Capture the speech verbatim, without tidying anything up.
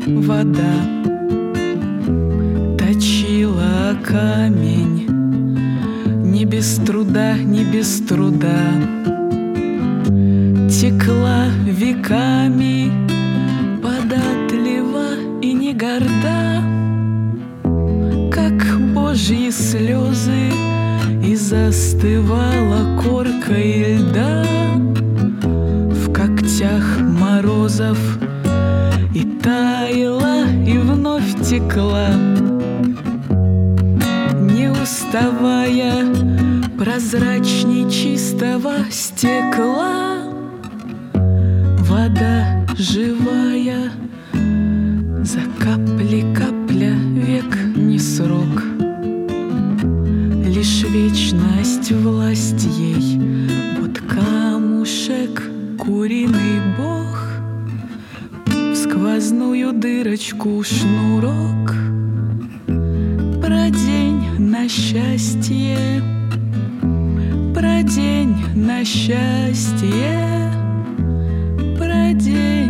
вода точила камень, не без труда, не без труда, текла веками, податлива и не горда, как божьи слезы, и застывала коркой льда в когтях морозов, и таяла, и вновь текла, не уставая, прозрачней чистого стекла. Вода живая, за капли капля, век не срок, лишь вечность власть ей. Вот камушек, куриный бог, в сквозную дырочку шнурок. Продень на счастье, продень на счастье, продень.